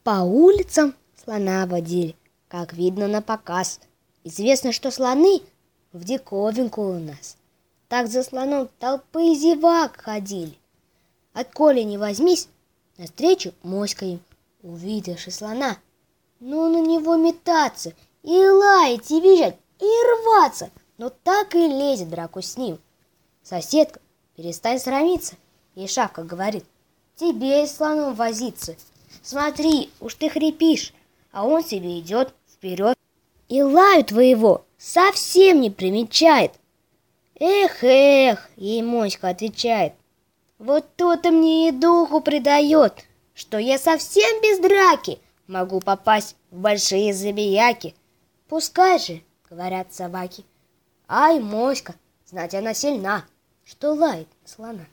По улицам слона водили, как видно на показ. Известно, что слоны в диковинку у нас. Так за слоном толпы зевак ходили. Отколи не возьмись, навстречу моська им, увидевши слона, ну на него метаться, и лаять, и визжать, и рваться, но так и лезет драку с ним. Соседка, перестань срамиться, ей шавка говорит, тебе и слоном возиться. Смотри, уж ты хрипишь, а он себе идет вперед. И лаю твоего совсем не примечает. Эх, ей моська отвечает, вот то-то мне и духу придает, что я совсем без драки могу попасть в большие забияки. Пускай же, говорят собаки, ай, моська, знать она сильна, что лает слона.